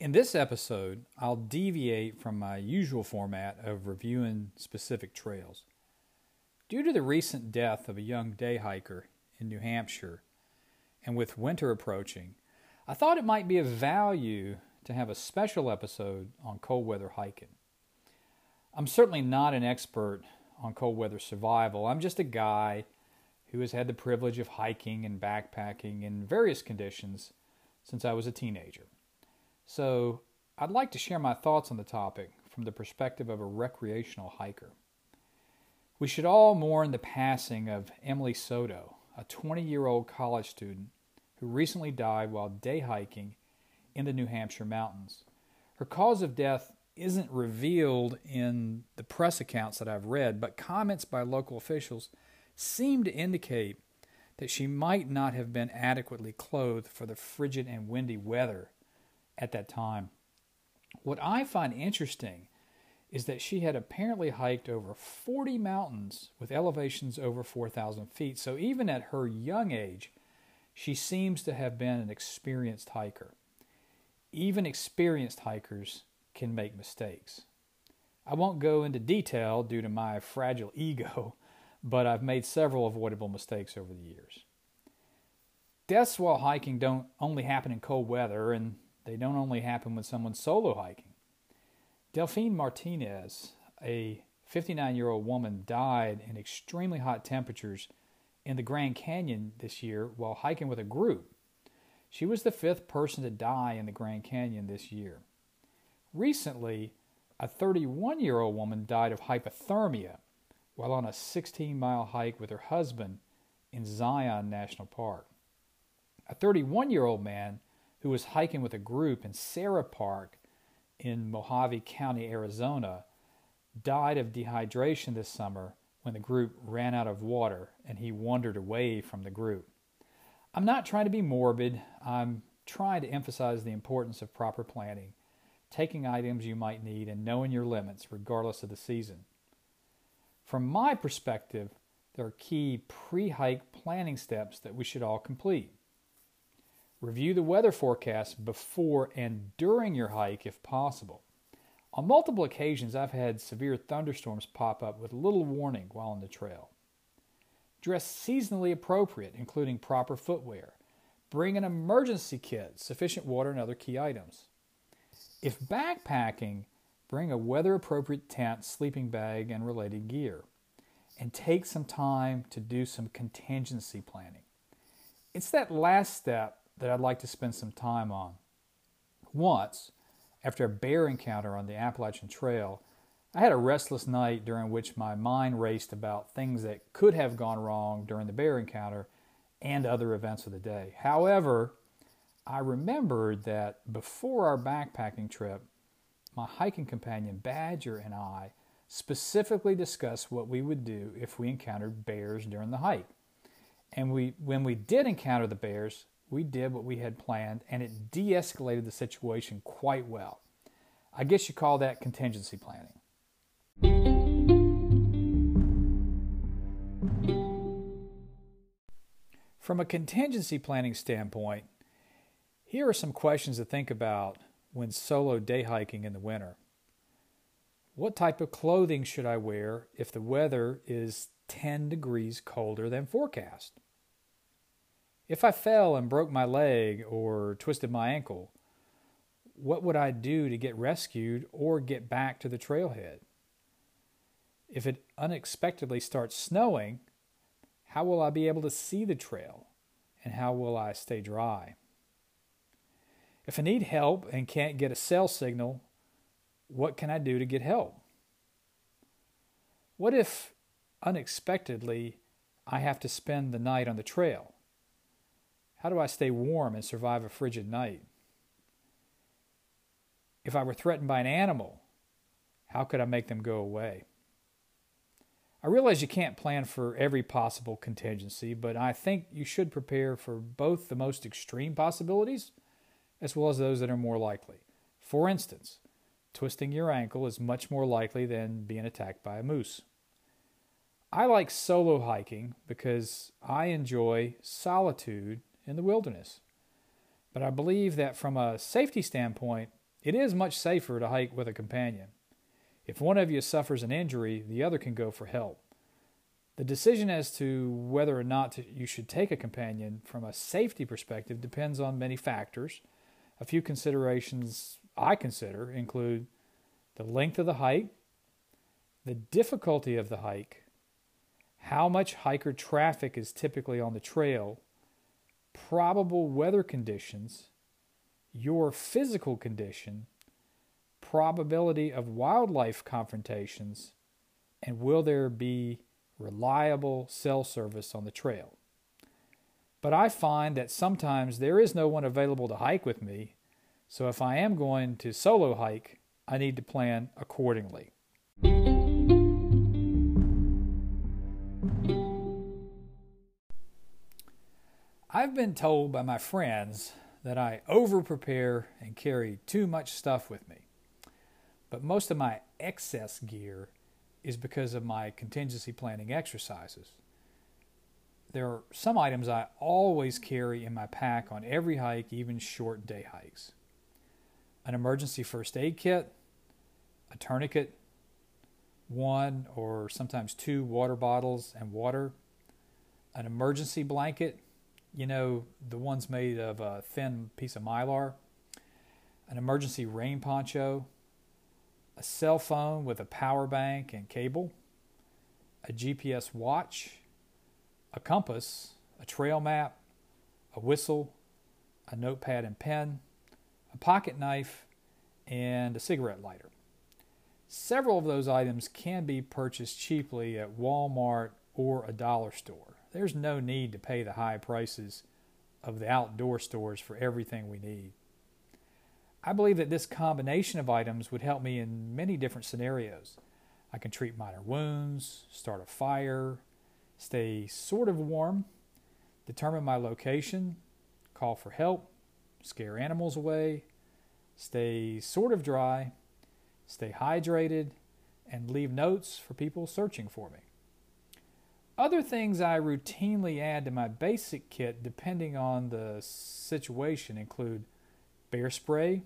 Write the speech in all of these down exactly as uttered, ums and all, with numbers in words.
In this episode, I'll deviate from my usual format of reviewing specific trails. Due to the recent death of a young day hiker in New Hampshire, and with winter approaching, I thought it might be of value to have a special episode on cold weather hiking. I'm certainly not an expert on cold weather survival. I'm just a guy who has had the privilege of hiking and backpacking in various conditions since I was a teenager. So I'd like to share my thoughts on the topic from the perspective of a recreational hiker. We should all mourn the passing of Emily Soto, a twenty-year-old college student who recently died while day hiking in the New Hampshire mountains. Her cause of death isn't revealed in the press accounts that I've read, but comments by local officials seem to indicate that she might not have been adequately clothed for the frigid and windy weather at that time. What I find interesting is that she had apparently hiked over forty mountains with elevations over four thousand feet. So even at her young age, she seems to have been an experienced hiker. Even experienced hikers can make mistakes. I won't go into detail due to my fragile ego, but I've made several avoidable mistakes over the years. Deaths while hiking don't only happen in cold weather, and they don't only happen when someone's solo hiking. Delphine Martinez, a fifty-nine-year-old woman, died in extremely hot temperatures in the Grand Canyon this year while hiking with a group. She was the fifth person to die in the Grand Canyon this year. Recently, a thirty-one-year-old woman died of hypothermia while on a sixteen-mile hike with her husband in Zion National Park. A thirty-one-year-old man who was hiking with a group in Sarah Park in Mojave County, Arizona, died of dehydration this summer when the group ran out of water and he wandered away from the group. I'm not trying to be morbid. I'm trying to emphasize the importance of proper planning, taking items you might need, and knowing your limits regardless of the season. From my perspective, there are key pre-hike planning steps that we should all complete. Review the weather forecast before and during your hike if possible. On multiple occasions, I've had severe thunderstorms pop up with little warning while on the trail. Dress seasonally appropriate, including proper footwear. Bring an emergency kit, sufficient water, and other key items. If backpacking, bring a weather-appropriate tent, sleeping bag, and related gear. And take some time to do some contingency planning. It's that last step that I'd like to spend some time on. Once, after a bear encounter on the Appalachian Trail, I had a restless night during which my mind raced about things that could have gone wrong during the bear encounter and other events of the day. However, I remembered that before our backpacking trip, my hiking companion Badger and I specifically discussed what we would do if we encountered bears during the hike. And we, when we did encounter the bears, we did what we had planned, and it de-escalated the situation quite well. I guess you call that contingency planning. From a contingency planning standpoint, here are some questions to think about when solo day hiking in the winter. What type of clothing should I wear if the weather is ten degrees colder than forecast? If I fell and broke my leg or twisted my ankle, what would I do to get rescued or get back to the trailhead? If it unexpectedly starts snowing, how will I be able to see the trail, and how will I stay dry? If I need help and can't get a cell signal, what can I do to get help? What if unexpectedly I have to spend the night on the trail? How do I stay warm and survive a frigid night? If I were threatened by an animal, how could I make them go away? I realize you can't plan for every possible contingency, but I think you should prepare for both the most extreme possibilities as well as those that are more likely. For instance, twisting your ankle is much more likely than being attacked by a moose. I like solo hiking because I enjoy solitude in the wilderness. But I believe that from a safety standpoint, it is much safer to hike with a companion. If one of you suffers an injury, the other can go for help. The decision as to whether or not to, you should take a companion from a safety perspective depends on many factors. A few considerations I consider include the length of the hike, the difficulty of the hike, how much hiker traffic is typically on the trail, probable weather conditions, your physical condition, probability of wildlife confrontations, and will there be reliable cell service on the trail. But I find that sometimes there is no one available to hike with me, so if I am going to solo hike, I need to plan accordingly. I've been told by my friends that I over-prepare and carry too much stuff with me. But most of my excess gear is because of my contingency planning exercises. There are some items I always carry in my pack on every hike, even short day hikes. An emergency first aid kit, a tourniquet, one or sometimes two water bottles and water, an emergency blanket, you know, the ones made of a thin piece of mylar, an emergency rain poncho, a cell phone with a power bank and cable, a G P S watch, a compass, a trail map, a whistle, a notepad and pen, a pocket knife, and a cigarette lighter. Several of those items can be purchased cheaply at Walmart or a dollar store. There's no need to pay the high prices of the outdoor stores for everything we need. I believe that this combination of items would help me in many different scenarios. I can treat minor wounds, start a fire, stay sort of warm, determine my location, call for help, scare animals away, stay sort of dry, stay hydrated, and leave notes for people searching for me. Other things I routinely add to my basic kit depending on the situation include bear spray,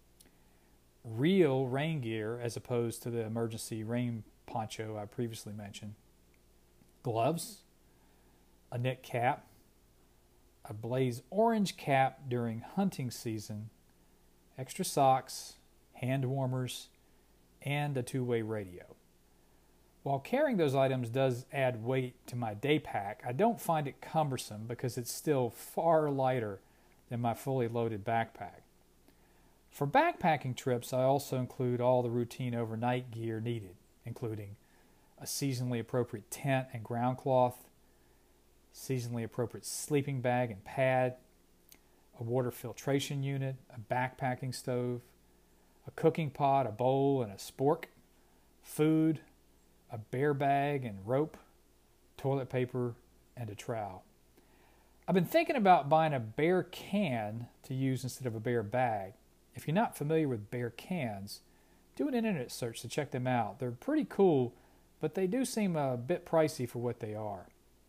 real rain gear as opposed to the emergency rain poncho I previously mentioned, gloves, a knit cap, a blaze orange cap during hunting season, extra socks, hand warmers, and a two-way radio. While carrying those items does add weight to my day pack, I don't find it cumbersome because it's still far lighter than my fully loaded backpack. For backpacking trips, I also include all the routine overnight gear needed, including a seasonally appropriate tent and ground cloth, seasonally appropriate sleeping bag and pad, a water filtration unit, a backpacking stove, a cooking pot, a bowl, and a spork, food, a bear bag and rope, toilet paper, and a trowel. I've been thinking about buying a bear can to use instead of a bear bag. If you're not familiar with bear cans, do an internet search to check them out. They're pretty cool, but they do seem a bit pricey for what they are.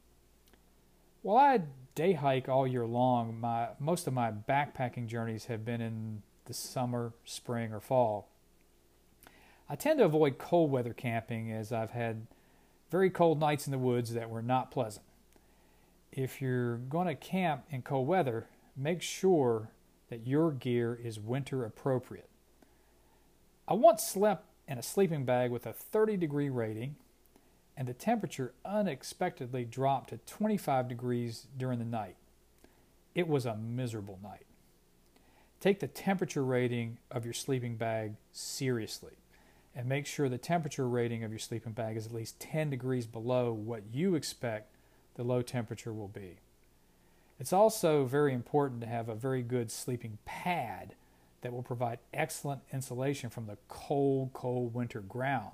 While I day hike all year long, my, most of my backpacking journeys have been in the summer, spring, or fall. I tend to avoid cold weather camping as I've had very cold nights in the woods that were not pleasant. If you're going to camp in cold weather, make sure that your gear is winter appropriate. I once slept in a sleeping bag with a thirty degree rating, and the temperature unexpectedly dropped to twenty-five degrees during the night. It was a miserable night. Take the temperature rating of your sleeping bag seriously, and make sure the temperature rating of your sleeping bag is at least ten degrees below what you expect the low temperature will be. It's also very important to have a very good sleeping pad that will provide excellent insulation from the cold, cold winter ground.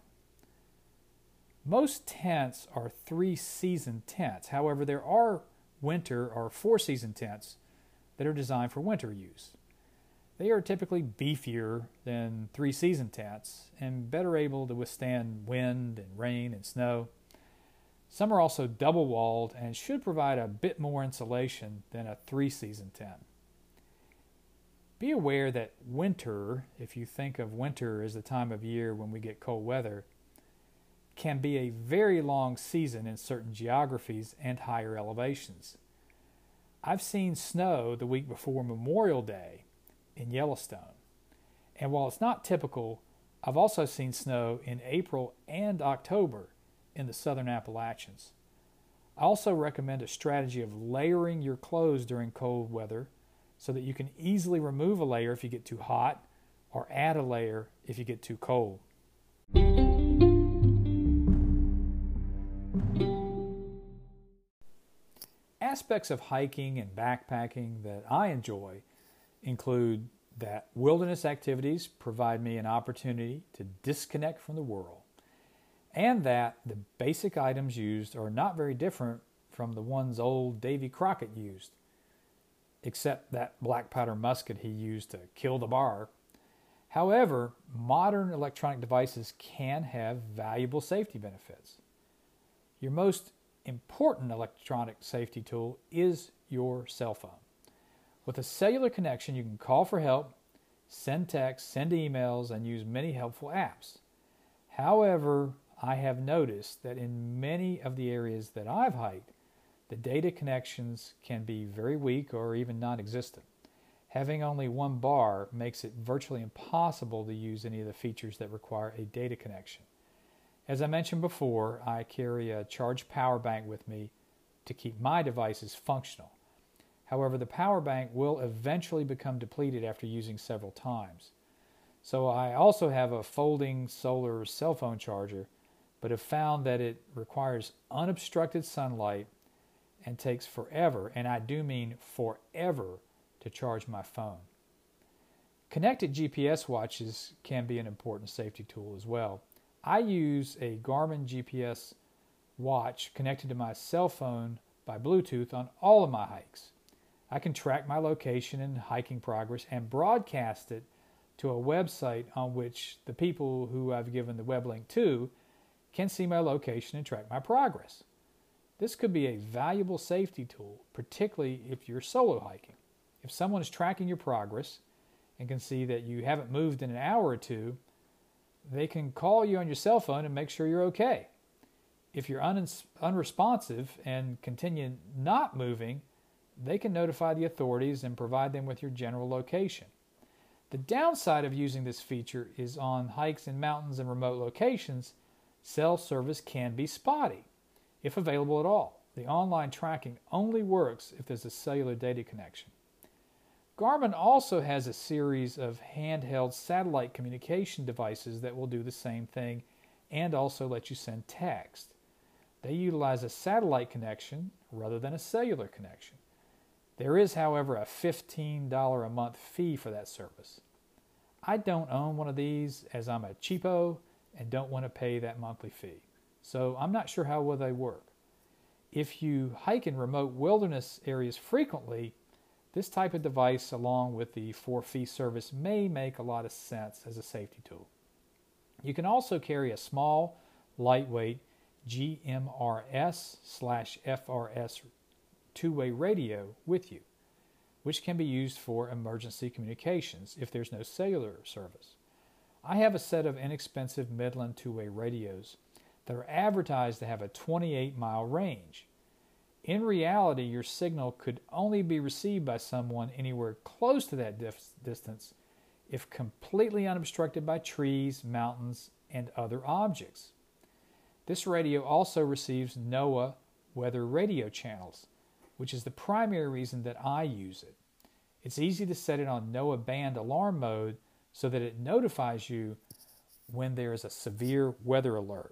Most tents are three-season tents. However, there are winter or four-season tents that are designed for winter use. They are typically beefier than three-season tents and better able to withstand wind and rain and snow. Some are also double-walled and should provide a bit more insulation than a three-season tent. Be aware that winter, if you think of winter as the time of year when we get cold weather, can be a very long season in certain geographies and higher elevations. I've seen snow the week before Memorial Day in Yellowstone. And while it's not typical, I've also seen snow in April and October in the southern Appalachians. I also recommend a strategy of layering your clothes during cold weather so that you can easily remove a layer if you get too hot or add a layer if you get too cold. Aspects of hiking and backpacking that I enjoy include that wilderness activities provide me an opportunity to disconnect from the world, and that the basic items used are not very different from the ones old Davy Crockett used, except that black powder musket he used to kill the bar. However, modern electronic devices can have valuable safety benefits. Your most important electronic safety tool is your cell phone. With a cellular connection, you can call for help, send texts, send emails, and use many helpful apps. However, I have noticed that in many of the areas that I've hiked, the data connections can be very weak or even non-existent. Having only one bar makes it virtually impossible to use any of the features that require a data connection. As I mentioned before, I carry a charged power bank with me to keep my devices functional. However, the power bank will eventually become depleted after using several times. So I also have a folding solar cell phone charger, but have found that it requires unobstructed sunlight and takes forever, and I do mean forever, to charge my phone. Connected G P S watches can be an important safety tool as well. I use a Garmin G P S watch connected to my cell phone by Bluetooth on all of my hikes. I can track my location and hiking progress and broadcast it to a website on which the people who I've given the web link to can see my location and track my progress. This could be a valuable safety tool, particularly if you're solo hiking. If someone is tracking your progress and can see that you haven't moved in an hour or two, they can call you on your cell phone and make sure you're okay. If you're un- unresponsive and continue not moving, they can notify the authorities and provide them with your general location. The downside of using this feature is on hikes in mountains and remote locations, cell service can be spotty, if available at all. The online tracking only works if there's a cellular data connection. Garmin also has a series of handheld satellite communication devices that will do the same thing and also let you send text. They utilize a satellite connection rather than a cellular connection. There is, however, a fifteen dollars a month fee for that service. I don't own one of these as I'm a cheapo and don't want to pay that monthly fee, so I'm not sure how well they work. If you hike in remote wilderness areas frequently, this type of device along with the for-fee service may make a lot of sense as a safety tool. You can also carry a small, lightweight G M R S slash F R S two-way radio with you, which can be used for emergency communications if there's no cellular service. I have a set of inexpensive Midland two-way radios that are advertised to have a twenty-eight mile range. In reality, your signal could only be received by someone anywhere close to that dif- distance if completely unobstructed by trees, mountains, and other objects. This radio also receives NOAA weather radio channels, which is the primary reason that I use it. It's easy to set it on NOAA band alarm mode so that it notifies you when there is a severe weather alert.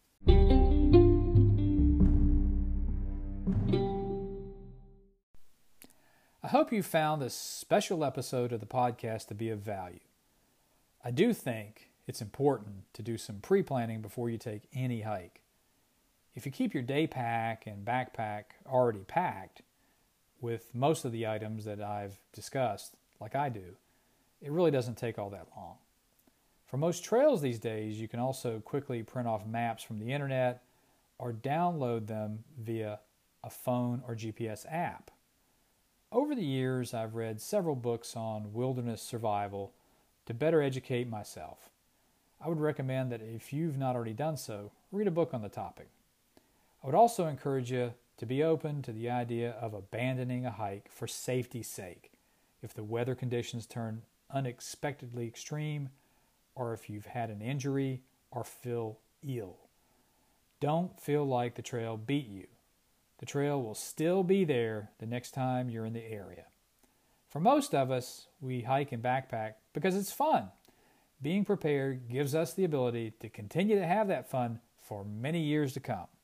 I hope you found this special episode of the podcast to be of value. I do think it's important to do some pre-planning before you take any hike. If you keep your day pack and backpack already packed with most of the items that I've discussed, like I do, it really doesn't take all that long. For most trails these days, you can also quickly print off maps from the internet or download them via a phone or G P S app. Over the years, I've read several books on wilderness survival to better educate myself. I would recommend that if you've not already done so, read a book on the topic. I would also encourage you to be open to the idea of abandoning a hike for safety's sake if the weather conditions turn unexpectedly extreme, or if you've had an injury or feel ill. Don't feel like the trail beat you. The trail will still be there the next time you're in the area. For most of us, we hike and backpack because it's fun. Being prepared gives us the ability to continue to have that fun for many years to come.